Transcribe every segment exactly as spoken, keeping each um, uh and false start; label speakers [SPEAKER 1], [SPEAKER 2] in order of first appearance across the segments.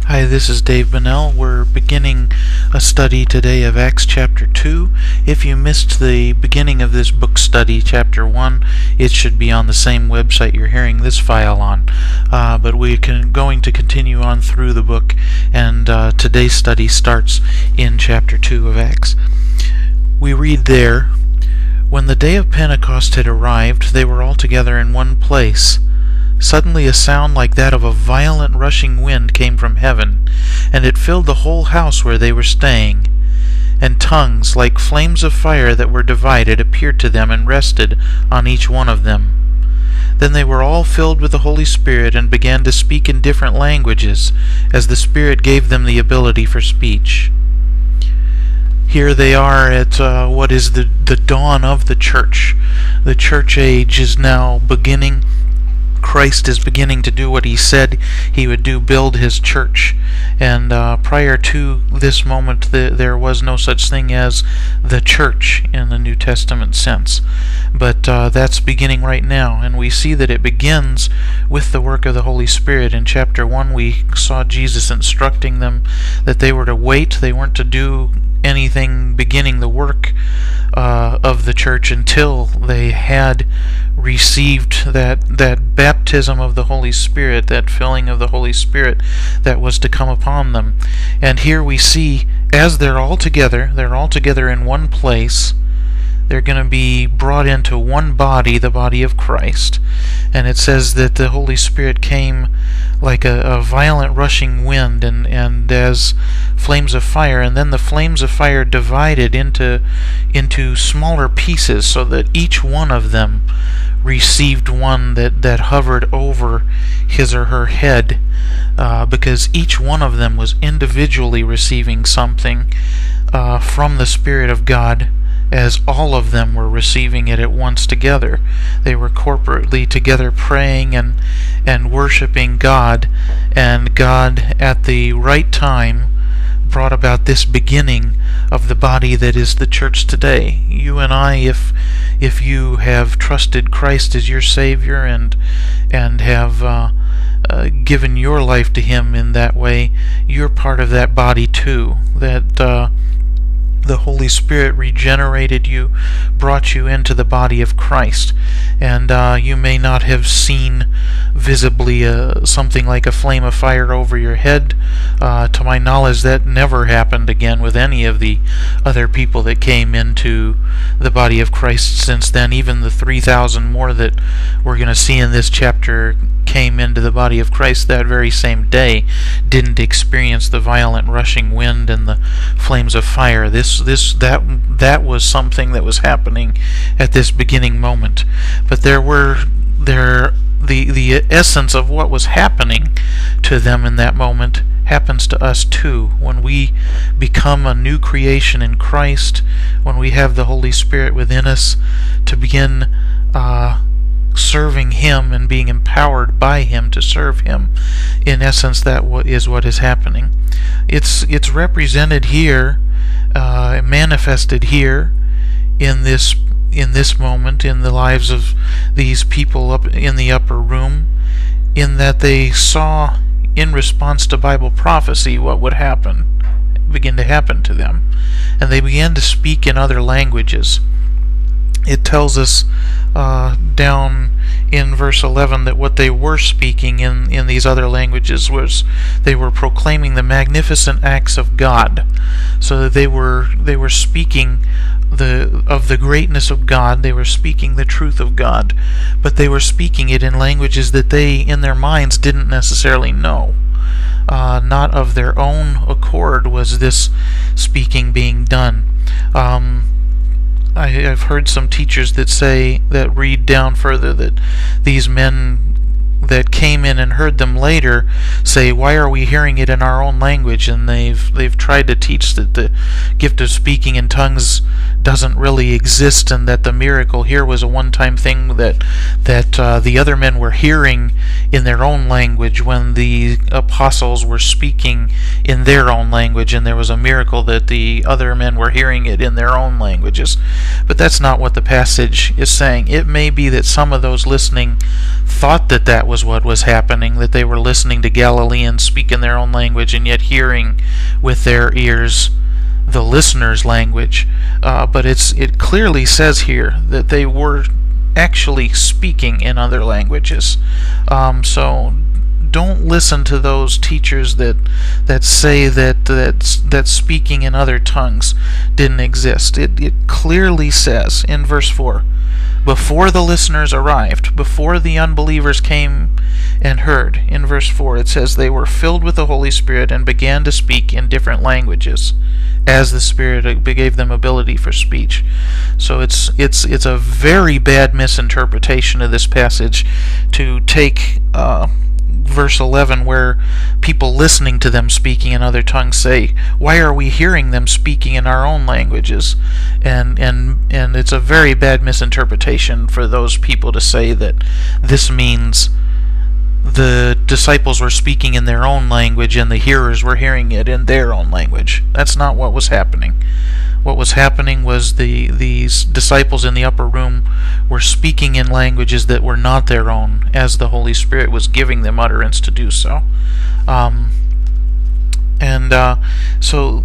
[SPEAKER 1] Hi, this is Dave Bunnell. We're beginning a study today of Acts chapter two. If you missed the beginning of this book study, chapter one, it should be on the same website you're hearing this file on. Uh, but we're going to continue on through the book, and uh, today's study starts in chapter two of Acts. We read there, "When the day of Pentecost had arrived, they were all together in one place. Suddenly a sound like that of a violent rushing wind came from heaven, and it filled the whole house where they were staying. And tongues, like flames of fire that were divided, appeared to them and rested on each one of them. Then they were all filled with the Holy Spirit and began to speak in different languages, as the Spirit gave them the ability for speech." Here they are at uh, what is the, the dawn of the church. The church age is now beginning. Christ is beginning to do what he said he would do, build his church. And uh, prior to this moment, the, there was no such thing as the church in the New Testament sense. But uh, that's beginning right now, and we see that it begins with the work of the Holy Spirit. In chapter one, we saw Jesus instructing them that they were to wait, they weren't to do anything beginning the work uh, of the church until they had received that that baptism of the Holy Spirit, that filling of the Holy Spirit that was to come upon them. And here we see, as they're all together, they're all together in one place, they're going to be brought into one body, the body of Christ. And it says that the Holy Spirit came like a, a violent rushing wind and, and as flames of fire, and then the flames of fire divided into into smaller pieces so that each one of them received one that, that hovered over his or her head, uh, because each one of them was individually receiving something uh, from the Spirit of God, as all of them were receiving it at once together. They were corporately together praying and and worshiping God, and God at the right time brought about this beginning of the body that is the church today. You and I, if if you have trusted Christ as your Savior and and have uh, uh, given your life to Him in that way, you're part of that body too. That uh, the Holy Spirit regenerated you, brought you into the body of Christ. And uh, you may not have seen visibly uh, something like a flame of fire over your head. Uh, to my knowledge, that never happened again with any of the other people that came into the body of Christ since then. Even the three thousand more that we're going to see in this chapter came into the body of Christ that very same day didn't experience the violent rushing wind and the flames of fire. This this that that was something that was happening at this beginning moment. But there were there the the essence of what was happening to them in that moment happens to us too. When we become a new creation in Christ, when we have the Holy Spirit within us to begin uh, serving Him and being empowered by Him to serve Him, in essence, that is what is happening. It's it's represented here, uh, manifested here in this in this moment in the lives of these people up in the upper room, in that they saw, in response to Bible prophecy, what would happen, begin to happen to them, and they began to speak in other languages. It tells us uh, down in verse eleven that what they were speaking in, in these other languages was they were proclaiming the magnificent acts of God. So that they were they were speaking the of the greatness of God. They were speaking the truth of God, but they were speaking it in languages that they, in their minds, didn't necessarily know. Uh, not of their own accord was this speaking being done. Um, I, I've heard some teachers that say, that read down further, that these men that came in and heard them later say, why are we hearing it in our own language? And they've they've tried to teach that the gift of speaking in tongues doesn't really exist, and that the miracle here was a one-time thing that that uh, the other men were hearing in their own language when the apostles were speaking in their own language, and there was a miracle that the other men were hearing it in their own languages. But that's not what the passage is saying. It may be that some of those listening thought that that was what was happening, that they were listening to Galileans speak in their own language and yet hearing with their ears the listener's language. Uh, but it's it clearly says here that they were actually speaking in other languages. Um, so don't listen to those teachers that that say that that that speaking in other tongues didn't exist. It it clearly says in verse four, before the listeners arrived, before the unbelievers came and heard, in verse four it says they were filled with the Holy Spirit and began to speak in different languages as the Spirit gave them ability for speech. So it's it's it's a very bad misinterpretation of this passage to take uh, verse eleven, where people listening to them speaking in other tongues say, why are we hearing them speaking in our own languages? And and and it's a very bad misinterpretation for those people to say that this means the disciples were speaking in their own language and the hearers were hearing it in their own language. That's not what was happening. What was happening was the these disciples in the upper room were speaking in languages that were not their own, as the Holy Spirit was giving them utterance to do so. Um, and uh, so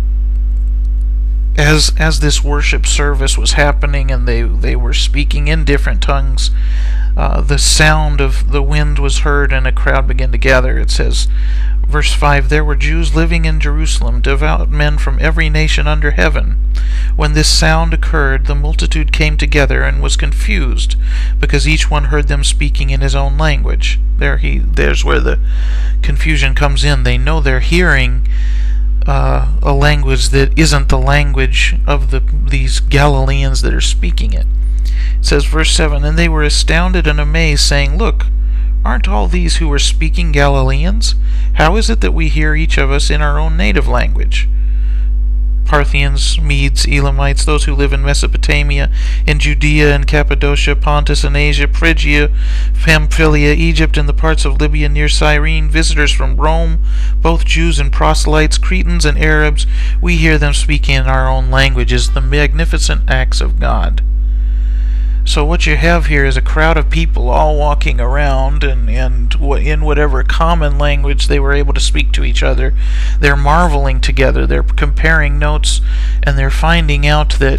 [SPEAKER 1] as as this worship service was happening and they, they were speaking in different tongues, uh, the sound of the wind was heard and a crowd began to gather. It says, verse five, there were Jews living in Jerusalem, devout men from every nation under heaven. When this sound occurred, the multitude came together and was confused, because each one heard them speaking in his own language. There he, there's where the confusion comes in. They know they're hearing uh, a language that isn't the language of the these Galileans that are speaking it. It says, verse seven, and they were astounded and amazed, saying, look, aren't all these who are speaking Galileans? How is it that we hear each of us in our own native language? Parthians, Medes, Elamites, those who live in Mesopotamia, in Judea and Cappadocia, Pontus and Asia, Phrygia, Pamphylia, Egypt, and the parts of Libya near Cyrene, visitors from Rome, both Jews and proselytes, Cretans and Arabs, we hear them speaking in our own languages, the magnificent acts of God. So what you have here is a crowd of people all walking around, and, and in whatever common language they were able to speak to each other. They're marveling together, they're comparing notes, and they're finding out that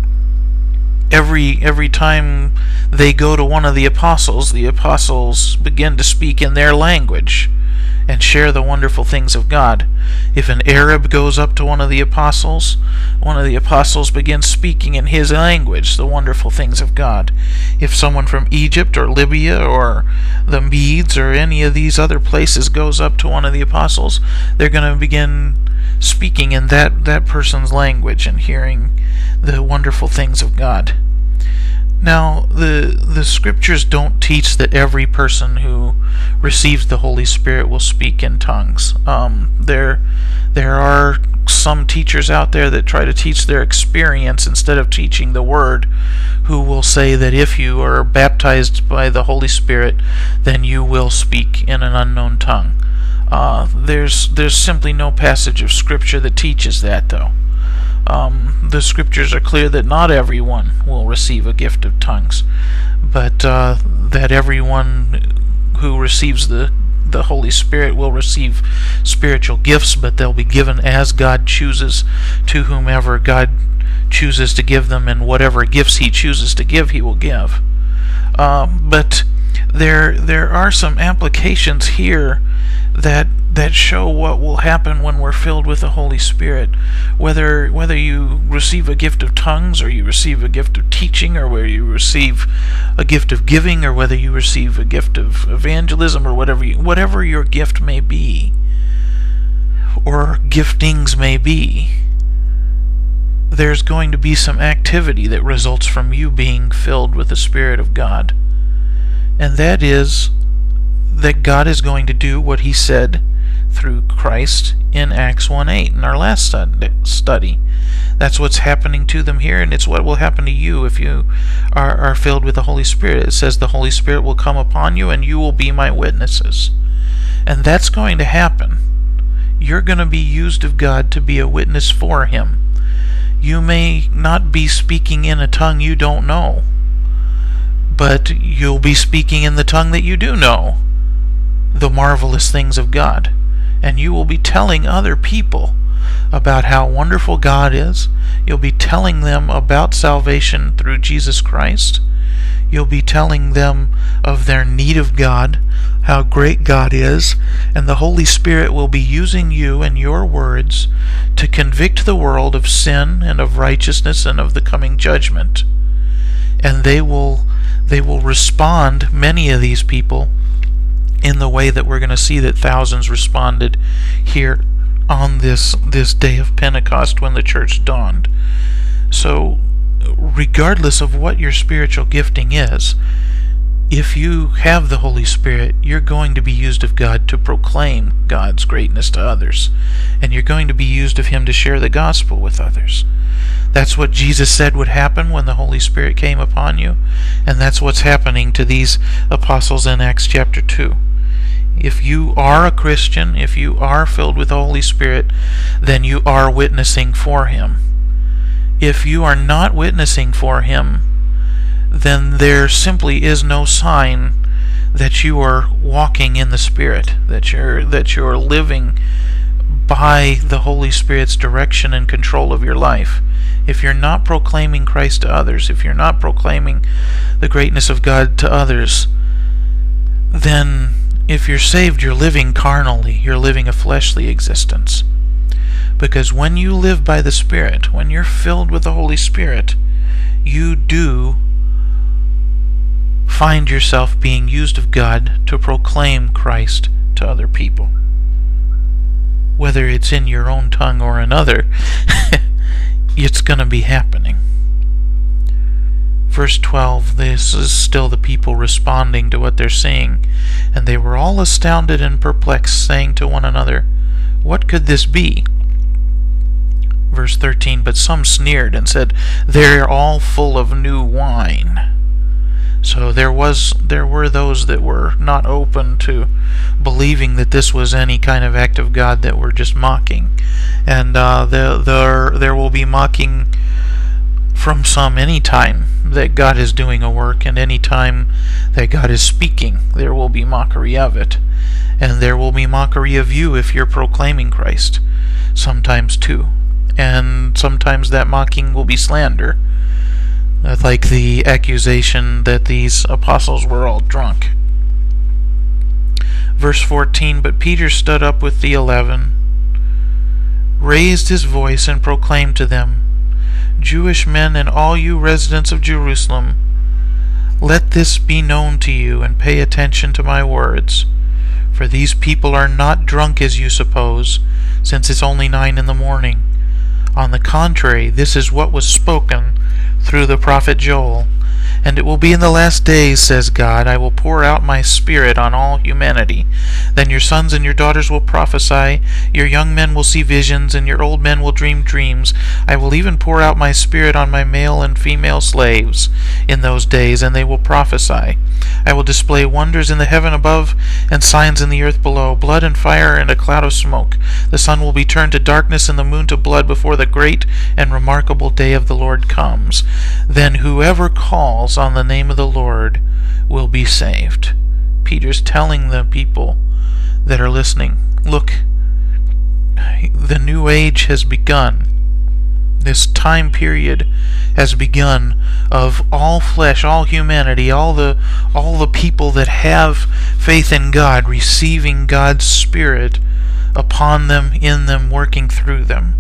[SPEAKER 1] every every time they go to one of the apostles, the apostles begin to speak in their language and share the wonderful things of God. If an Arab goes up to one of the apostles, one of the apostles begins speaking in his language the wonderful things of God. If someone from Egypt or Libya or the Medes or any of these other places goes up to one of the apostles, they're going to begin speaking in that, that person's language and hearing the wonderful things of God. Now, the the scriptures don't teach that every person who receives the Holy Spirit will speak in tongues. Um, there, there are some teachers out there that try to teach their experience instead of teaching the Word, who will say that if you are baptized by the Holy Spirit, then you will speak in an unknown tongue. Uh, there's there's simply no passage of Scripture that teaches that, though. Um, the scriptures are clear that not everyone will receive a gift of tongues, but uh, that everyone who receives the the Holy Spirit will receive spiritual gifts, but they'll be given as God chooses to whomever God chooses to give them, and whatever gifts He chooses to give, He will give. Um, but there there are some applications here that that show what will happen when we're filled with the Holy Spirit. Whether whether you receive a gift of tongues, or you receive a gift of teaching, or whether you receive a gift of giving, or whether you receive a gift of evangelism, or whatever you, whatever your gift may be, or giftings may be, there's going to be some activity that results from you being filled with the Spirit of God. And that is that God is going to do what He said through Christ in Acts one eight in our last study, That's what's happening to them here, and it's what will happen to you if you are, are filled with the Holy Spirit. It says the Holy Spirit will come upon you and you will be my witnesses. And that's going to happen. You're going to be used of God to be a witness for Him. You may not be speaking in a tongue you don't know, but you'll be speaking in the tongue that you do know, the marvelous things of God. And you will be telling other people about how wonderful God is. You'll be telling them about salvation through Jesus Christ. You'll be telling them of their need of God, how great God is, and the Holy Spirit will be using you and your words to convict the world of sin and of righteousness and of the coming judgment. And they will they will respond, many of these people, in the way that we're going to see that thousands responded here on this this day of Pentecost when the church dawned. So regardless of what your spiritual gifting is, if you have the Holy Spirit, you're going to be used of God to proclaim God's greatness to others, and you're going to be used of Him to share the gospel with others. That's what Jesus said would happen when the Holy Spirit came upon you, and that's what's happening to these apostles in Acts chapter two. If you are a Christian, if you are filled with the Holy Spirit, then you are witnessing for Him. If you are not witnessing for Him, then there simply is no sign that you are walking in the Spirit, that you're that you're living by the Holy Spirit's direction and control of your life. If you're not proclaiming Christ to others, if you're not proclaiming the greatness of God to others, then if you're saved, you're living carnally, you're living a fleshly existence. Because when you live by the Spirit, when you're filled with the Holy Spirit, you do find yourself being used of God to proclaim Christ to other people. Whether it's in your own tongue or another, it's going to be happening. Verse twelve, this is still the people responding to what they're seeing. And they were all astounded and perplexed, saying to one another, "What could this be?" Verse thirteen, but some sneered and said, "They're all full of new wine." So there was, there were those that were not open to believing that this was any kind of act of God, that were just mocking. And uh, there, there, there will be mocking from some any time that God is doing a work, and any time that God is speaking, there will be mockery of it. And there will be mockery of you if you're proclaiming Christ, sometimes too. And sometimes that mocking will be slander, like the accusation that these apostles were all drunk. Verse fourteen, but Peter stood up with the eleven, raised his voice, and proclaimed to them, "Jewish men and all you residents of Jerusalem, let this be known to you, and pay attention to my words. For these people are not drunk as you suppose, since it's only nine in the morning. On the contrary, this is what was spoken through the prophet Joel. And it will be in the last days, says God, I will pour out my Spirit on all humanity. Then your sons and your daughters will prophesy, your young men will see visions, and your old men will dream dreams. I will even pour out my Spirit on my male and female slaves in those days, and they will prophesy. I will display wonders in the heaven above and signs in the earth below, blood and fire and a cloud of smoke. The sun will be turned to darkness and the moon to blood before the great and remarkable day of the Lord comes. Then whoever calls on the name of the Lord will be saved." Peter's telling the people that are listening, look, the new age has begun. This time period has begun of all flesh, all humanity, all the all the people that have faith in God, receiving God's Spirit upon them, in them, working through them.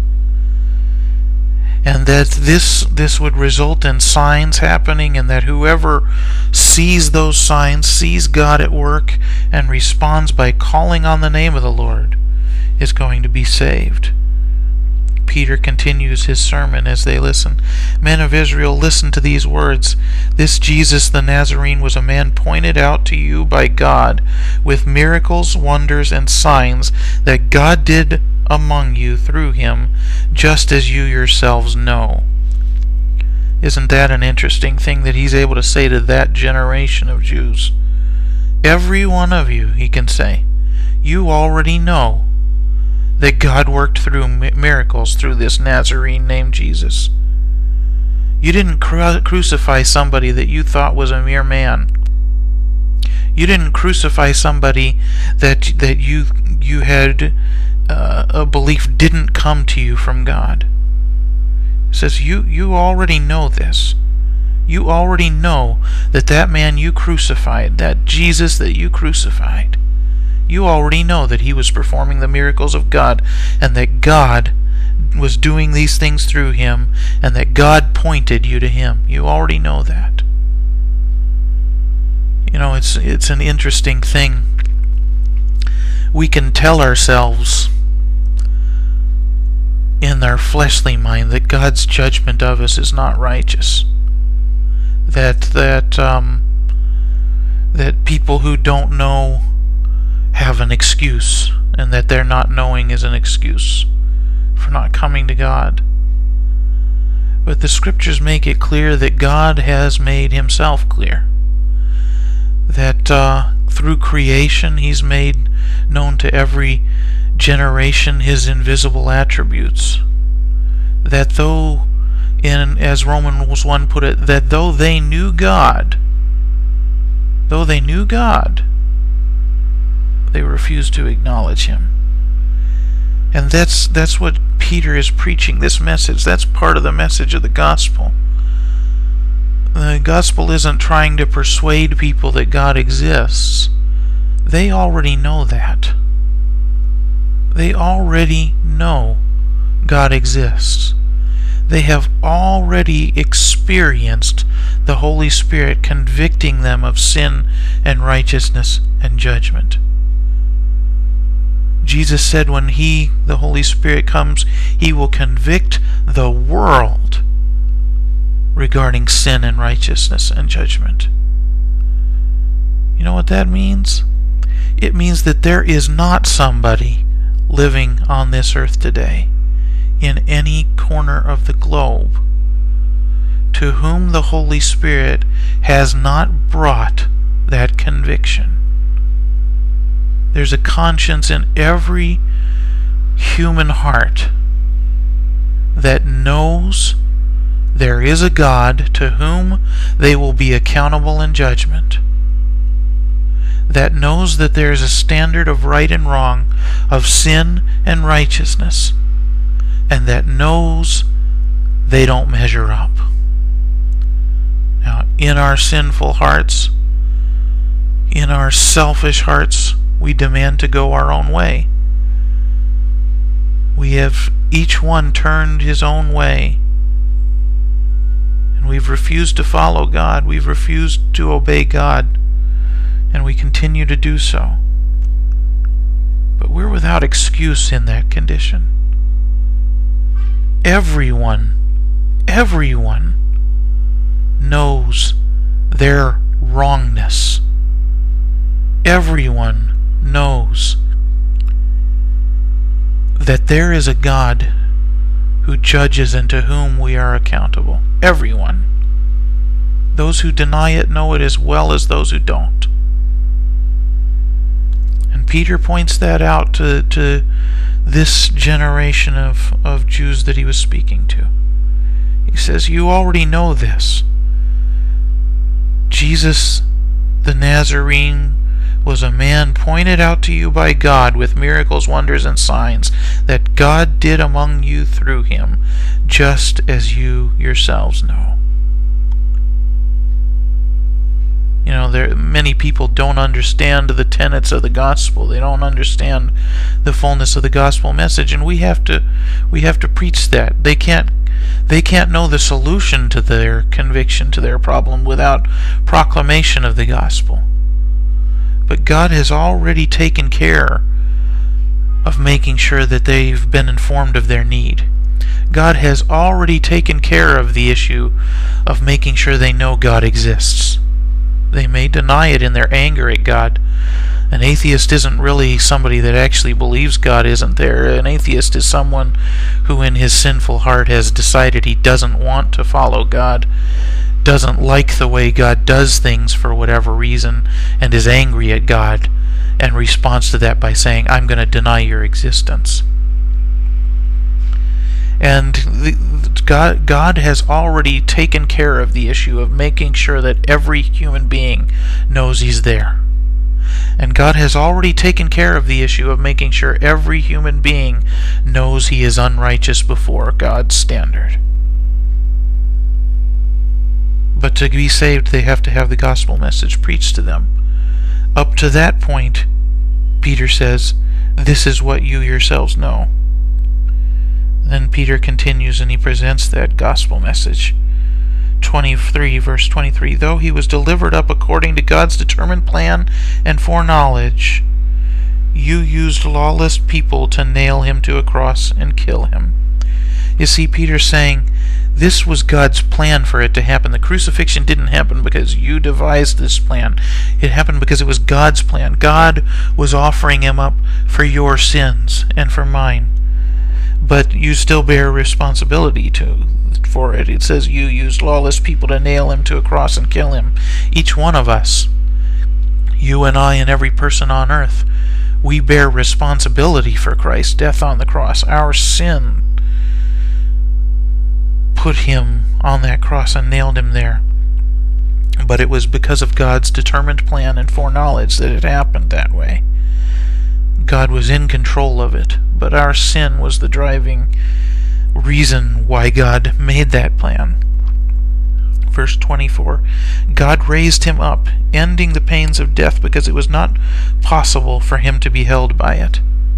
[SPEAKER 1] And that this this would result in signs happening, and that whoever sees those signs, sees God at work, and responds by calling on the name of the Lord, is going to be saved. Peter continues his sermon as they listen. Men of Israel, listen to these words. This Jesus the Nazarene was a man pointed out to you by God with miracles, wonders, and signs that God did among you through him, just as you yourselves know. Isn't that an interesting thing that he's able to say to that generation of Jews? Every one of you, he can say, you already know that God worked through miracles through this Nazarene named Jesus. You didn't cru- crucify somebody that you thought was a mere man. You didn't crucify somebody that that you you had uh, a belief didn't come to you from God. It says you you already know this. You already know that that man you crucified, that Jesus that you crucified, you already know that he was performing the miracles of God, and that God was doing these things through him, and that God pointed you to him. You already know that. You know, it's it's an interesting thing. We can tell ourselves in our fleshly mind that God's judgment of us is not righteous. That that um, that people who don't know have an excuse, and that their not knowing is an excuse for not coming to God. But the scriptures make it clear that God has made himself clear. That uh, through creation he's made known to every generation his invisible attributes. That though, in as Romans one put it, that though they knew God, though they knew God, they refused to acknowledge him. And that's that's what Peter is preaching, this message. That's part of the message of the gospel. The gospel isn't trying to persuade people that God exists. They already know that. They already know God exists. They have already experienced the Holy Spirit convicting them of sin and righteousness and judgment. Jesus said when he, the Holy Spirit, comes, he will convict the world regarding sin and righteousness and judgment. You know what that means? It means that there is not somebody living on this earth today, in any corner of the globe, to whom the Holy Spirit has not brought that conviction. There's a conscience in every human heart that knows there is a God to whom they will be accountable in judgment, that knows that there is a standard of right and wrong, of sin and righteousness, and that knows they don't measure up. Now, in our sinful hearts, in our selfish hearts, we demand to go our own way. We have each one turned his own way, and we've refused to follow God. We've refused to obey God, and we continue to do so. But we're without excuse in that condition. Everyone, everyone knows their wrongness. Everyone knows that there is a God who judges and to whom we are accountable. Everyone. Those who deny it know it as well as those who don't. And Peter points that out to, to this generation of, of Jews that he was speaking to. He says, you already know this. Jesus the Nazarene was a man pointed out to you by God with miracles, wonders, and signs that God did among you through him, just as you yourselves know. You know, there many people don't understand the tenets of the gospel. They don't understand the fullness of the gospel message, and we have to we have to preach that. They can't they can't know the solution to their conviction, to their problem, without proclamation of the gospel. But God has already taken care of making sure that they've been informed of their need. God has already taken care of the issue of making sure they know God exists. They may deny it in their anger at God An atheist isn't really somebody that actually believes God isn't there. An atheist is someone who in his sinful heart has decided he doesn't want to follow God, doesn't like the way God does things for whatever reason, and is angry at God, and responds to that by saying, I'm going to deny your existence. And the, God, God has already taken care of the issue of making sure that every human being knows He's there. And God has already taken care of the issue of making sure every human being knows he is unrighteous before God's standard. But to be saved, they have to have the gospel message preached to them. Up to that point, Peter says, this is what you yourselves know. Then Peter continues and he presents that gospel message. twenty-three, verse twenty-three, though he was delivered up according to God's determined plan and foreknowledge, you used lawless people to nail him to a cross and kill him. You see, Peter's saying, this was God's plan for it to happen. The crucifixion didn't happen because you devised this plan. It happened because it was God's plan. God was offering him up for your sins and for mine. But you still bear responsibility to for it. It says you used lawless people to nail him to a cross and kill him. Each one of us, you and I and every person on earth, we bear responsibility for Christ's death on the cross. Our sin put him on that cross and nailed him there. But it was because of God's determined plan and foreknowledge that it happened that way. God was in control of it, but our sin was the driving reason why God made that plan. Verse twenty-four, God raised him up, ending the pains of death, because it was not possible for him to be held by it.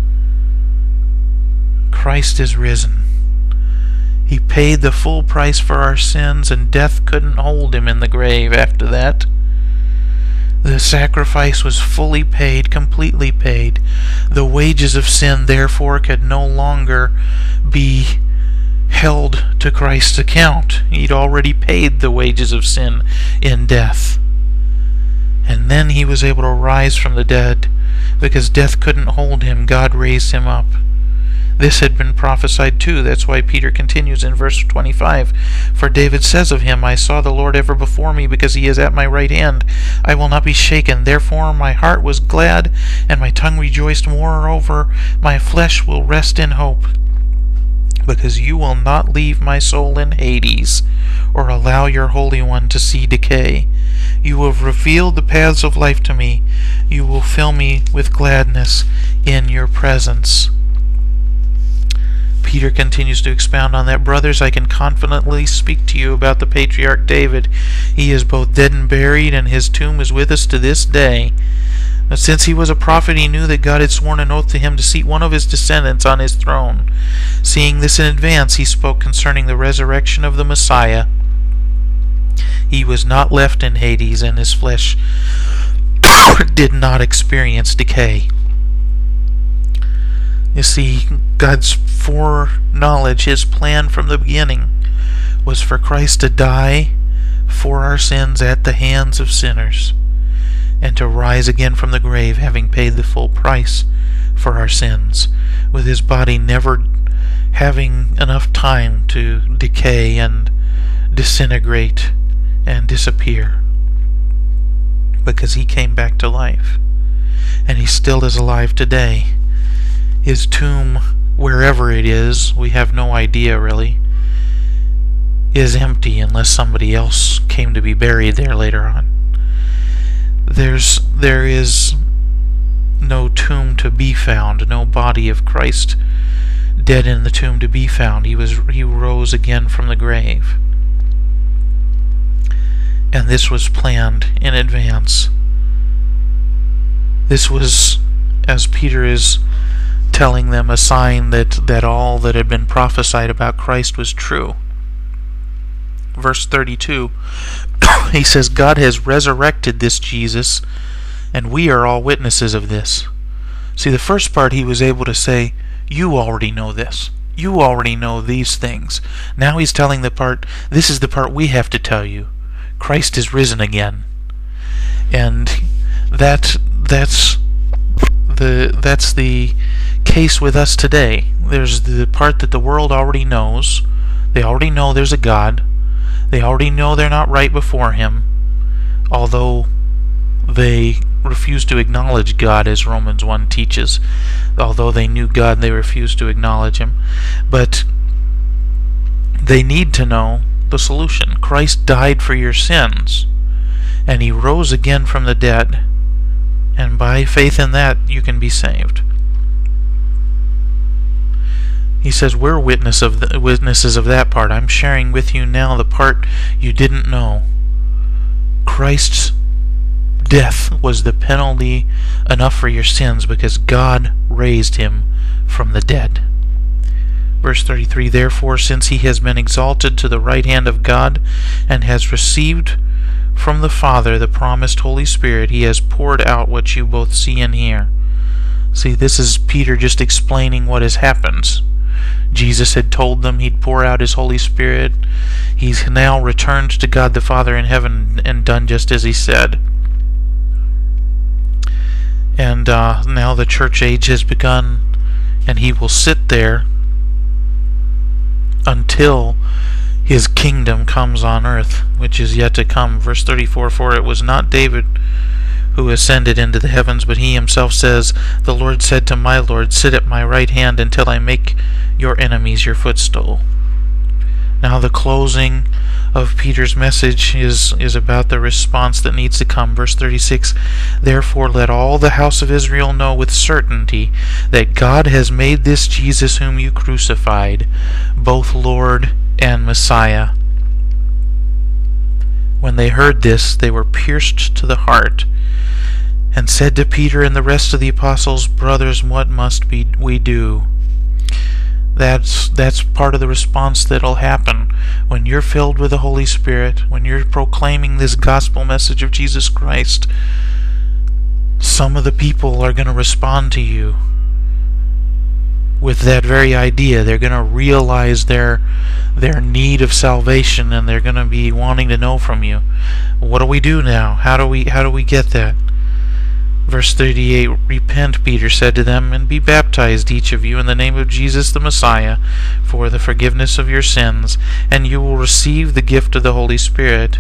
[SPEAKER 1] Christ is risen. He paid the full price for our sins, and death couldn't hold him in the grave after that. The sacrifice was fully paid, completely paid. The wages of sin, therefore, could no longer be held to Christ's account. He'd already paid the wages of sin in death. And then he was able to rise from the dead. Because death couldn't hold him, God raised him up. This had been prophesied too. That's why Peter continues in verse twenty-five. For David says of him, I saw the Lord ever before me, because he is at my right hand. I will not be shaken. Therefore my heart was glad, and my tongue rejoiced. Moreover, my flesh will rest in hope. Because you will not leave my soul in Hades, or allow your Holy One to see decay. You have revealed the paths of life to me. You will fill me with gladness in your presence. Peter continues to expound on that. Brothers, I can confidently speak to you about the patriarch David. He is both dead and buried, and his tomb is with us to this day. But since he was a prophet, he knew that God had sworn an oath to him to seat one of his descendants on his throne. Seeing this in advance, he spoke concerning the resurrection of the Messiah. He was not left in Hades, and his flesh did not experience decay. You see, God's foreknowledge, his plan from the beginning, was for Christ to die for our sins at the hands of sinners, and to rise again from the grave, having paid the full price for our sins, with his body never having enough time to decay and disintegrate and disappear, because he came back to life, and he still is alive today. His tomb, wherever it is, we have no idea really, is empty unless somebody else came to be buried there later on. There's, there is no tomb to be found, no body of Christ dead in the tomb to be found. He was, he rose again from the grave. And this was planned in advance. This was, as Peter is telling them, a sign that, that all that had been prophesied about Christ was true. Verse thirty-two, he says, God has resurrected this Jesus, and we are all witnesses of this. See, the first part he was able to say, you already know this. You already know these things. Now he's telling the part, this is the part we have to tell you. Christ is risen again. And that that's the that's the case with us today. There's the part that the world already knows. They already know there's a God. They already know they're not right before Him, although they refuse to acknowledge God, as Romans one teaches. Although they knew God, they refuse to acknowledge Him. But they need to know the solution. Christ died for your sins, and He rose again from the dead, and by faith in that you can be saved. He says we're witness of the, witnesses of that part. I'm sharing with you now the part you didn't know. Christ's death was the penalty enough for your sins because God raised Him from the dead. Verse thirty-three, therefore, since He has been exalted to the right hand of God and has received from the Father the promised Holy Spirit, He has poured out what you both see and hear. See, this is Peter just explaining what has happened. Jesus had told them He'd pour out His Holy Spirit. He's now returned to God the Father in heaven and done just as He said. And uh, now the church age has begun, and He will sit there until His kingdom comes on earth, which is yet to come. Verse thirty-four, for it was not David who ascended into the heavens, but He Himself says, the Lord said to my Lord, sit at my right hand until I make your enemies your footstool. Now the closing of Peter's message is, is about the response that needs to come. Verse thirty-six, therefore let all the house of Israel know with certainty that God has made this Jesus whom you crucified, both Lord and Messiah. When they heard this, they were pierced to the heart, and said to Peter and the rest of the apostles, brothers, what must be we do? That's that's part of the response that'll happen when you're filled with the Holy Spirit, when you're proclaiming this gospel message of Jesus Christ. Some of the people are going to respond to you with that very idea. They're going to realize their their need of salvation, and they're going to be wanting to know from you, what do we do now? How do we how do we get that? Verse thirty-eight, repent, Peter said to them, and be baptized, each of you, in the name of Jesus the Messiah, for the forgiveness of your sins, and you will receive the gift of the Holy Spirit.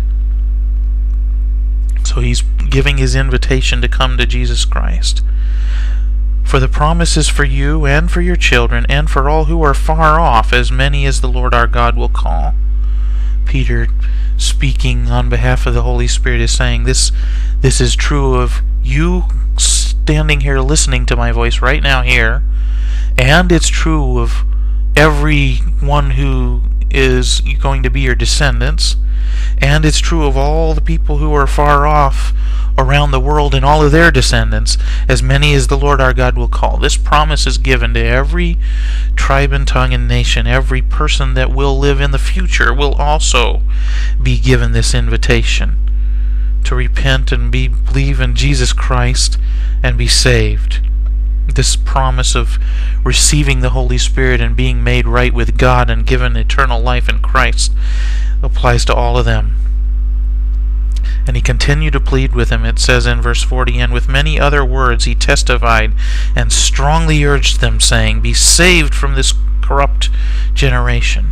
[SPEAKER 1] So he's giving his invitation to come to Jesus Christ. For the promise is for you, and for your children, and for all who are far off, as many as the Lord our God will call. Peter, speaking on behalf of the Holy Spirit, is saying this, this is true of you standing here listening to my voice right now here, and it's true of everyone who is going to be your descendants, and it's true of all the people who are far off around the world and all of their descendants, as many as the Lord our God will call. This promise is given to every tribe and tongue and nation. Every person that will live in the future will also be given this invitation to repent and be, believe in Jesus Christ and be saved. This promise of receiving the Holy Spirit and being made right with God and given eternal life in Christ applies to all of them. And he continued to plead with him. It says in verse forty, and with many other words he testified and strongly urged them, saying, be saved from this corrupt generation.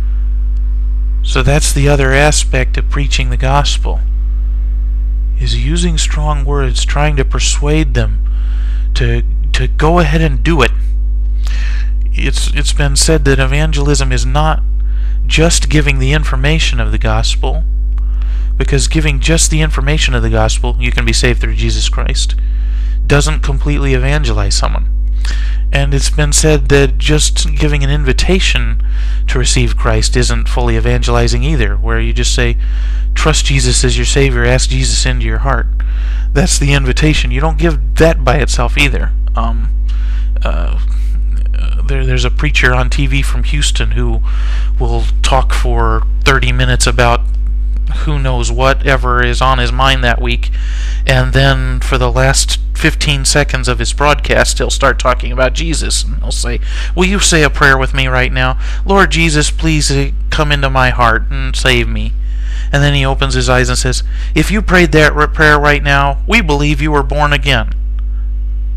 [SPEAKER 1] So that's the other aspect of preaching the gospel, is using strong words, trying to persuade them to to go ahead and do it. It's it's been said that evangelism is not just giving the information of the gospel, because giving just the information of the gospel, you can be saved through Jesus Christ, doesn't completely evangelize someone. And it's been said that just giving an invitation to receive Christ isn't fully evangelizing either, where you just say, trust Jesus as your Savior, ask Jesus into your heart. That's the invitation. You don't give that by itself either. Um, uh, there, there's a preacher on T V from Houston who will talk for thirty minutes about who knows whatever is on his mind that week, and then for the last fifteen seconds of his broadcast he'll start talking about Jesus, and he'll say, will you say a prayer with me right now? Lord Jesus, please come into my heart and save me. And then he opens his eyes and says, if you prayed that prayer right now, we believe you were born again.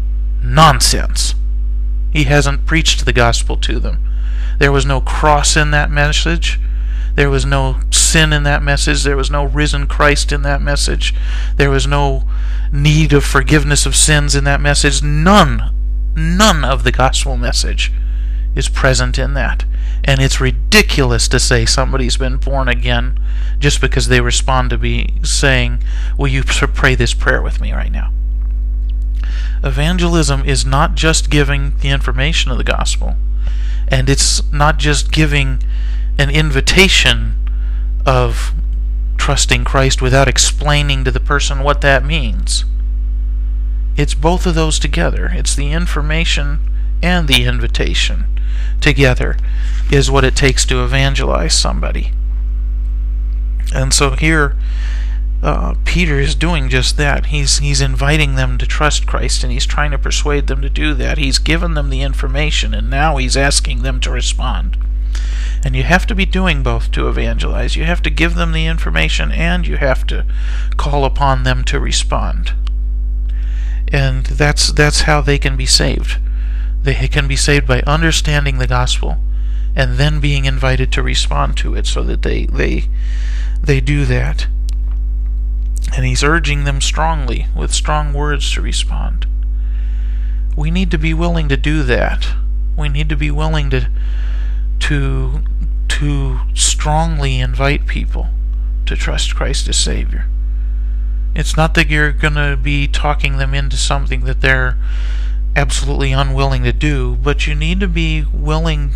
[SPEAKER 1] nonsense. He hasn't preached the gospel to them. There was no cross in that message. There was no sin in that message. There was no risen Christ in that message. There was no need of forgiveness of sins in that message. None, none of the gospel message is present in that. And it's ridiculous to say somebody's been born again just because they respond to be saying, will you pray this prayer with me right now? Evangelism is not just giving the information of the gospel, and it's not just giving an invitation of trusting Christ without explaining to the person what that means. It's both of those together. It's the information and the invitation together is what it takes to evangelize somebody. And so here uh, Peter is doing just that. He's he's inviting them to trust Christ, and he's trying to persuade them to do that. He's given them the information, and now he's asking them to respond. And you have to be doing both to evangelize. You have to give them the information, and you have to call upon them to respond. And that's that's how they can be saved. They can be saved by understanding the gospel and then being invited to respond to it, so that they they they do that. And he's urging them strongly with strong words to respond. We need to be willing to do that. We need to be willing to to to strongly invite people to trust Christ as Savior. It's not that you're going to be talking them into something that they're absolutely unwilling to do, but you need to be willing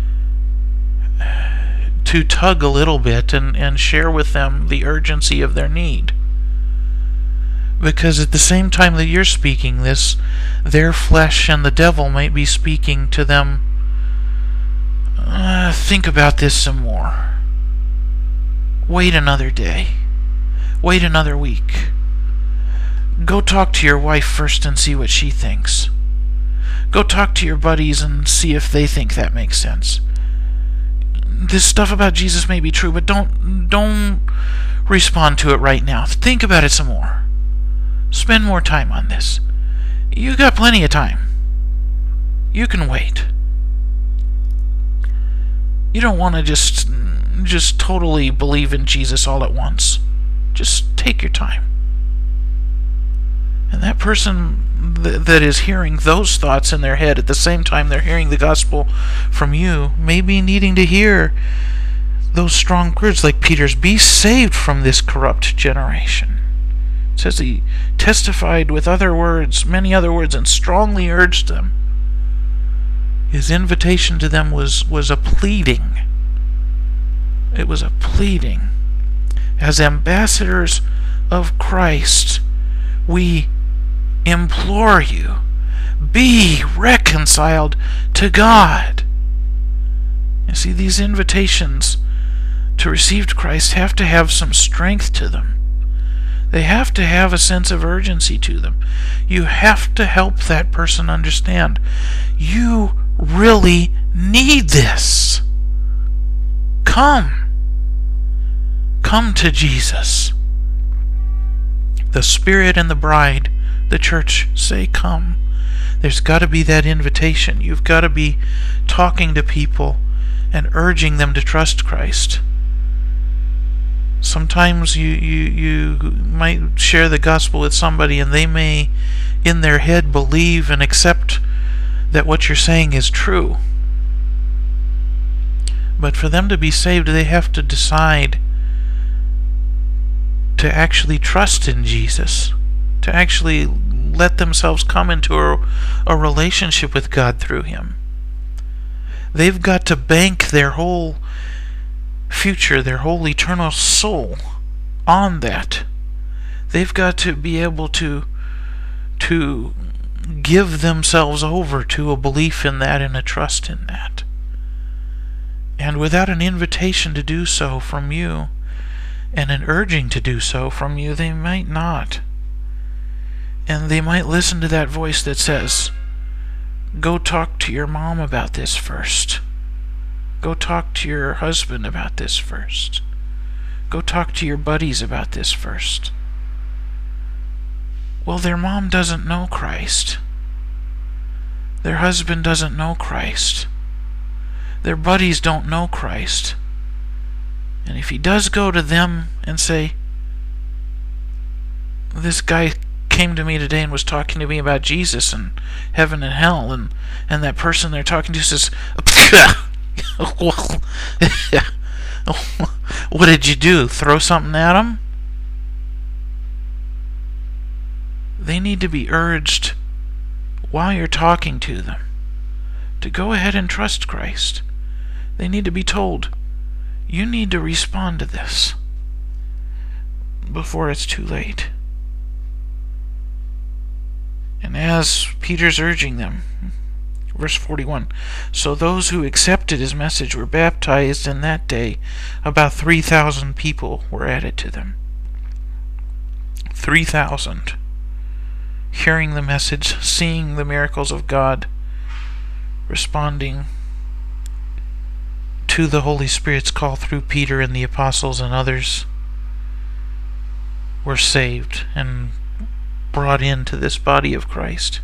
[SPEAKER 1] to tug a little bit and, and share with them the urgency of their need. Because at the same time that you're speaking this, their flesh and the devil might be speaking to them, uh, think about this some more. Wait another day. Wait another week. Go talk to your wife first and see what she thinks. Go talk to your buddies and see if they think that makes sense. This stuff about Jesus may be true, but don't don't respond to it right now. Think about it some more. Spend more time on this. You got plenty of time. You can wait. You don't want to just just totally believe in Jesus all at once. Just take your time. And that person th- that is hearing those thoughts in their head at the same time they're hearing the gospel from you may be needing to hear those strong words like Peter's, be saved from this corrupt generation. It says he testified with other words, many other words, and strongly urged them. His invitation to them was, was a pleading. It was a pleading. As ambassadors of Christ, we implore you, be reconciled to God. You see, these invitations to receive Christ have to have some strength to them. They have to have a sense of urgency to them. You have to help that person understand. You really need this. Come. Come to Jesus. The Spirit and the bride, the church, say come. There's got to be that invitation. You've got to be talking to people and urging them to trust Christ. Sometimes you, you, you might share the gospel with somebody and they may, in their head, believe and accept that what you're saying is true. But for them to be saved, they have to decide to actually trust in Jesus, to actually let themselves come into a, a relationship with God through Him. They've got to bank their whole future, their whole eternal soul on that. They've got to be able to to give themselves over to a belief in that and a trust in that. And without an invitation to do so from you, and an urging to do so from you, they might not. And they might listen to that voice that says, go talk to your mom about this first. Go talk to your husband about this first. Go talk to your buddies about this first. Well, their mom doesn't know Christ. Their husband doesn't know Christ. Their buddies don't know Christ. And if he does go to them and say, this guy came to me today and was talking to me about Jesus and heaven and hell, and, and that person they're talking to says, what did you do? Throw something at him? They need to be urged while you're talking to them to go ahead and trust Christ. They need to be told, you need to respond to this before it's too late. And as Peter's urging them, verse forty-one, so those who accepted his message were baptized, and that day about three thousand people were added to them. three thousand. Hearing the message, seeing the miracles of God, responding to the Holy Spirit's call through Peter and the apostles and others, were saved and brought into this body of Christ.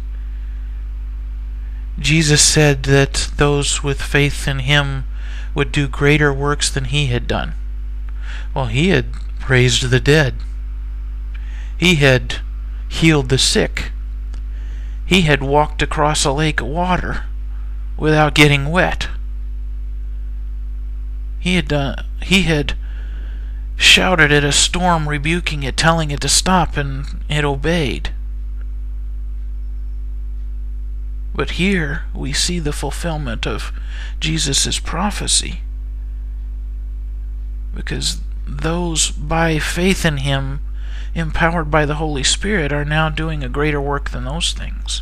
[SPEAKER 1] Jesus said that those with faith in him would do greater works than he had done. Well, he had raised the dead. He had healed the sick. He had walked across a lake of water without getting wet. He had done, he had shouted at a storm, rebuking it, telling it to stop, and it obeyed. But here we see the fulfillment of Jesus' prophecy, because those by faith in him, empowered by the Holy Spirit, are now doing a greater work than those things.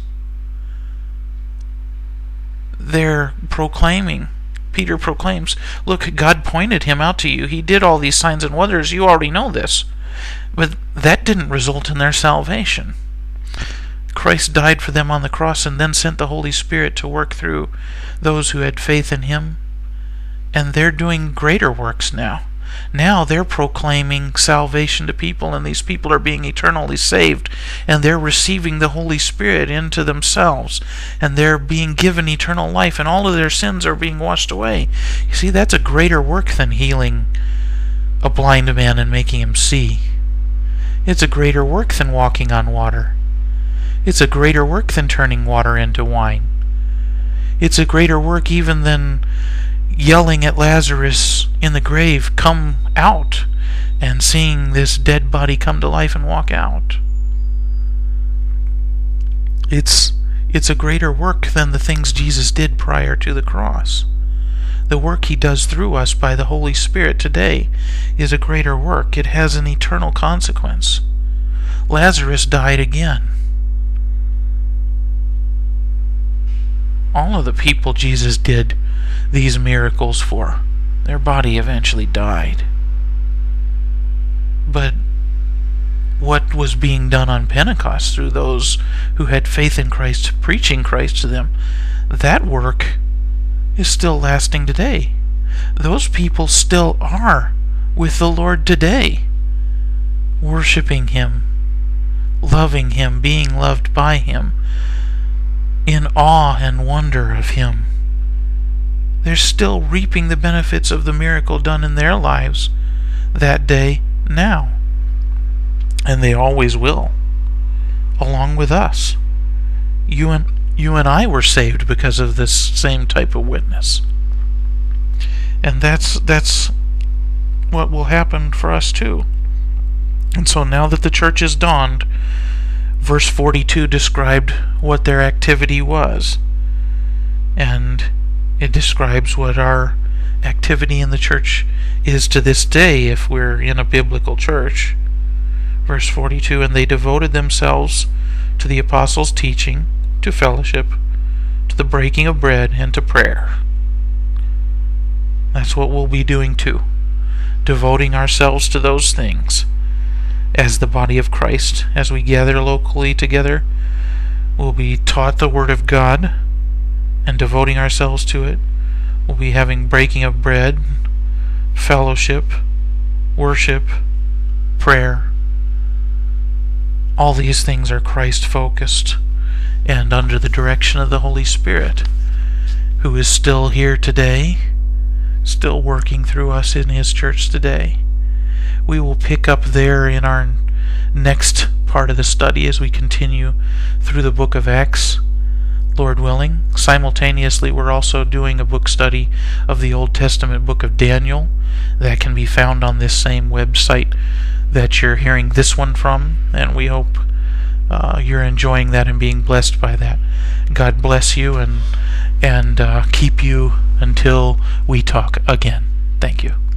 [SPEAKER 1] They're proclaiming. Peter proclaims, look, God pointed him out to you. He did all these signs and wonders. You already know this. But that didn't result in their salvation. Christ died for them on the cross and then sent the Holy Spirit to work through those who had faith in him. And they're doing greater works now. Now they're proclaiming salvation to people, and these people are being eternally saved, and they're receiving the Holy Spirit into themselves, and they're being given eternal life, and all of their sins are being washed away. You see, that's a greater work than healing a blind man and making him see. It's a greater work than walking on water. It's a greater work than turning water into wine. It's a greater work even than yelling at Lazarus in the grave, come out, and seeing this dead body come to life and walk out. It's it's a greater work than the things Jesus did prior to the cross. The work he does through us by the Holy Spirit today is a greater work. It has an eternal consequence. Lazarus died again. All of the people Jesus did these miracles for, their body eventually died. But what was being done on Pentecost through those who had faith in Christ, preaching Christ to them, that work is still lasting today. Those people still are with the Lord today, worshiping him, loving him, being loved by him, in awe and wonder of him. They're still reaping the benefits of the miracle done in their lives that day now. And they always will, along with us. You and you and I were saved because of this same type of witness. And that's that's what will happen for us too. And so now that the church is dawned, verse forty-two described what their activity was. And it describes what our activity in the church is to this day if we're in a biblical church. Verse forty-two, and they devoted themselves to the apostles' teaching, to fellowship, to the breaking of bread, and to prayer. That's what we'll be doing too. Devoting ourselves to those things as the body of Christ. As we gather locally together, we'll be taught the Word of God and devoting ourselves to it. We'll be having breaking of bread, fellowship, worship, prayer. All these things are Christ-focused, and under the direction of the Holy Spirit, who is still here today, still working through us in His church today. We will pick up there in our next part of the study as we continue through the book of Acts, Lord willing. Simultaneously, we're also doing a book study of the Old Testament book of Daniel that can be found on this same website that you're hearing this one from, and we hope uh, you're enjoying that and being blessed by that. God bless you and and uh, keep you until we talk again. Thank you.